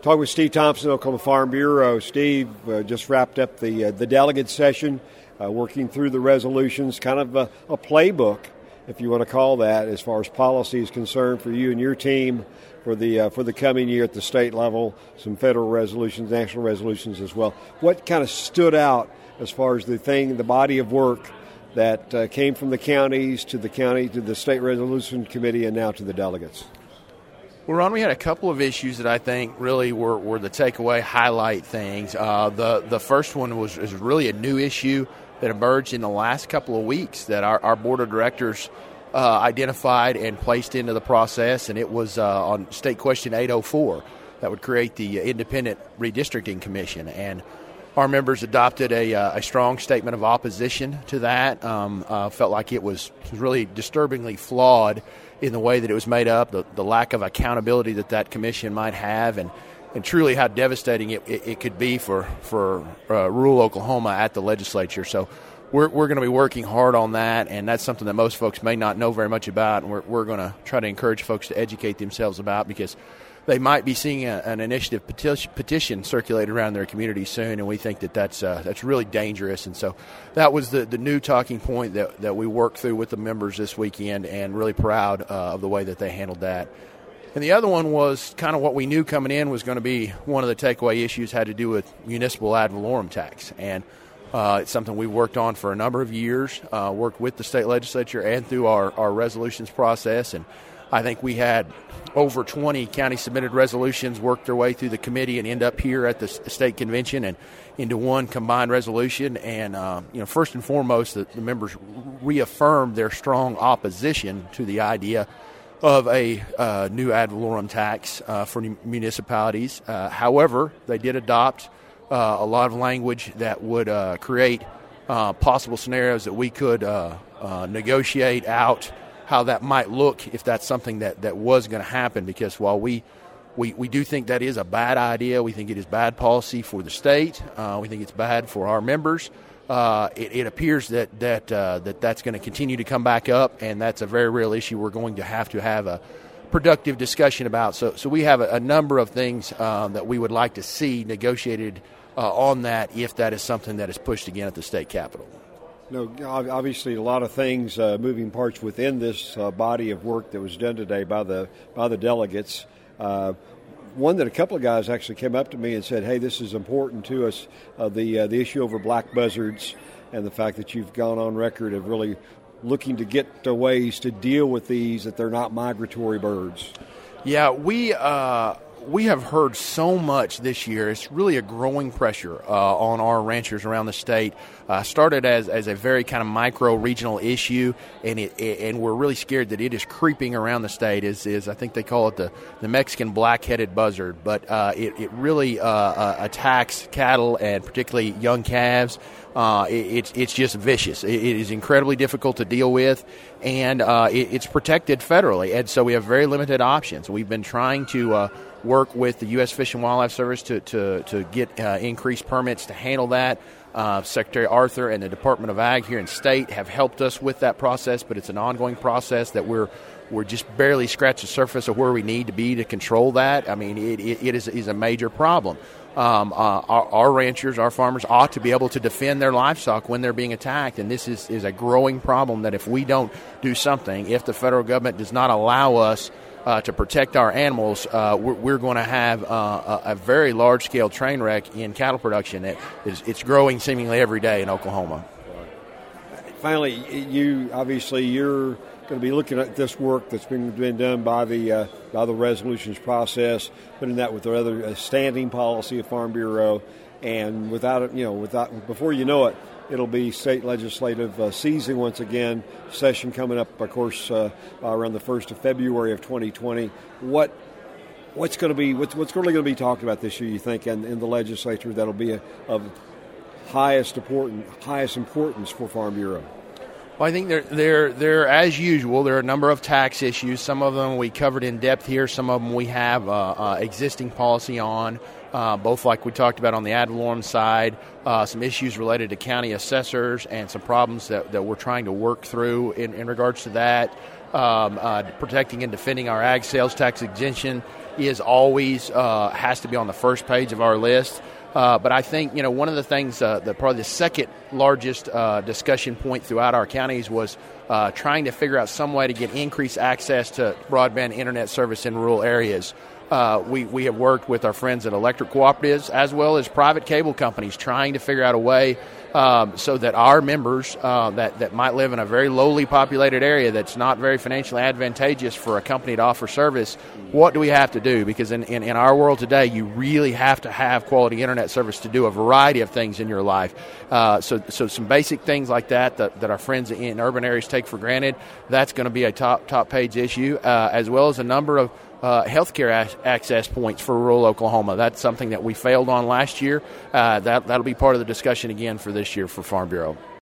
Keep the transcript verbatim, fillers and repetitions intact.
Talking with Steve Thompson, Oklahoma Farm Bureau. Steve, uh, just wrapped up the uh, the delegate session, uh, working through the resolutions, kind of a, a playbook, if you want to call that, as far as policy is concerned for you and your team for the uh, for the coming year at the state level, some federal resolutions, national resolutions as well. What kind of stood out as far as the thing, the body of work that uh, came from the counties to the county to the State Resolution Committee and now to the delegates? Well, Ron, we had a couple of issues that I think really were, were the takeaway highlight things. Uh, the the first one was, was really a new issue that emerged in the last couple of weeks that our, our board of directors uh, identified and placed into the process, and it was uh, on State Question eight oh four that would create the Independent Redistricting Commission. And our members adopted a, uh, a strong statement of opposition to that, um, uh, felt like it was really disturbingly flawed in the way that it was made up, the, the lack of accountability that that commission might have, and, and truly how devastating it, it, it could be for, for uh, rural Oklahoma at the legislature. So we're, we're going to be working hard on that, and that's something that most folks may not know very much about, and we're, we're going to try to encourage folks to educate themselves about, because they might be seeing a, an initiative petition, petition circulated around their community soon, and we think that that's uh, that's really dangerous. And so that was the, the new talking point that, that we worked through with the members this weekend, and really proud uh, of the way that they handled that. And the other one was kind of what we knew coming in was going to be one of the takeaway issues, had to do with municipal ad valorem tax. And uh, it's something we've worked on for a number of years, uh, worked with the state legislature and through our, our resolutions process. And I think we had over twenty county-submitted resolutions work their way through the committee and end up here at the state convention and into one combined resolution. And, uh, you know, first and foremost, the, the members reaffirmed their strong opposition to the idea of a uh, new ad valorem tax uh, for municipalities. Uh, however, they did adopt uh, a lot of language that would uh, create uh, possible scenarios that we could uh, uh, negotiate out how that might look if that's something that, that was going to happen, because while we, we we do think that is a bad idea, we think it is bad policy for the state, uh, we think it's bad for our members, uh, it, it appears that, that, uh, that that's going to continue to come back up, and that's a very real issue we're going to have to have a productive discussion about. So so we have a, a number of things uh, that we would like to see negotiated uh, on that if that is something that is pushed again at the state capitol. No, obviously a lot of things, uh, moving parts within this uh, body of work that was done today by the by the delegates. Uh, one that a couple of guys actually came up to me and said, "Hey, this is important to us." Uh, the uh, the issue over black buzzards and the fact that you've gone on record of really looking to get to ways to deal with these, that they're not migratory birds. Yeah, we. Uh We have heard so much this year. It's really a growing pressure uh, on our ranchers around the state. Uh, started as, as a very kind of micro-regional issue, and it, it and we're really scared that it is creeping around the state. Is is I think they call it the, the Mexican black-headed buzzard, but uh, it, it really uh, uh, attacks cattle and particularly young calves. Uh, it, it's it's just vicious. It, it is incredibly difficult to deal with, and uh, it, it's protected federally, and so we have very limited options. We've been trying to uh, work with the U S Fish and Wildlife Service to to, to get uh, increased permits to handle that. Uh, Secretary Arthur and the Department of Ag here in state have helped us with that process, but it's an ongoing process that we're we're just barely scratched the surface of where we need to be to control that. I mean, it, it, it is, is a major problem. Um, uh, our, our ranchers, our farmers ought to be able to defend their livestock when they're being attacked, and this is, is a growing problem that if we don't do something, if the federal government does not allow us uh, to protect our animals, uh, we're, we're going to have uh, a, a very large-scale train wreck in cattle production. It, it's, it's growing seemingly every day in Oklahoma. Finally, you obviously you're going to be looking at this work that's been, been done by the uh, by the resolutions process, putting that with the other uh, standing policy of Farm Bureau, and without it, you know, without before you know it, it'll be state legislative uh, season once again. Session coming up, of course, uh, around the first of February of twenty twenty. What what's going to be what's what's really going to be talked about this year? You think, in, in the legislature that'll be a, of highest important highest importance for Farm Bureau? Well, I think there, there, there, as usual, there are a number of tax issues. Some of them we covered in depth here. Some of them we have uh, uh, existing policy on, uh, both like we talked about on the ad valorem side, uh, some issues related to county assessors and some problems that, that we're trying to work through in, in regards to that. Um, uh, protecting and defending our ag sales tax exemption is always uh, has to be on the first page of our list. Uh, but I think, you know, one of the things, uh, the, probably the second largest uh, discussion point throughout our counties was uh, trying to figure out some way to get increased access to broadband internet service in rural areas. Uh, we, we have worked with our friends at electric cooperatives as well as private cable companies trying to figure out a way um, so that our members uh, that, that might live in a very lowly populated area that's not very financially advantageous for a company to offer service, what do we have to do? Because in, in, in our world today, you really have to have quality internet service to do a variety of things in your life. Uh, so, so some basic things like that, that that our friends in urban areas take for granted, that's going to be a top, top page issue, uh, as well as a number of Uh, healthcare a- access points for rural Oklahoma. That's something that we failed on last year. Uh, that, that'll be part of the discussion again for this year for Farm Bureau.